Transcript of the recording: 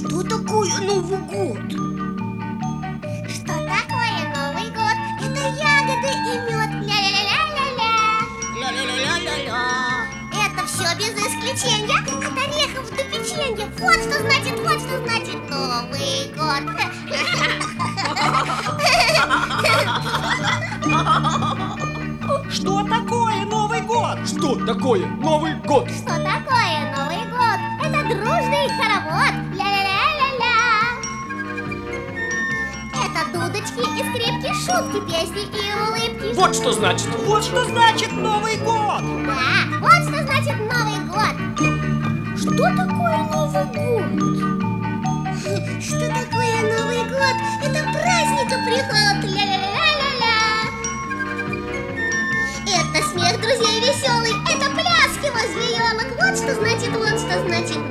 Что такое Новый год? Что такое Новый год? Это ягоды и мед. Ля-ля-ля-ля-ля-ля. Ля-ля-ля-ля-ля-ля. Это все без исключения. От орехов до печенья. Вот что значит Новый год. Что такое Новый год? Что такое Новый год? Что такое Новый год? Это дружный хоровод. Ля-ля-ля-ля-ля. Это дудочки и скрипки, шутки, песни и улыбки. Вот что значит. Вот что значит Новый год. Да, вот что значит Новый год. Что такое Новый год? Что такое Новый год? Это праздник и приход. Ля-ля-ля-ля-ля. Это смех друзей веселый. Это пляски возле елок. Вот что значит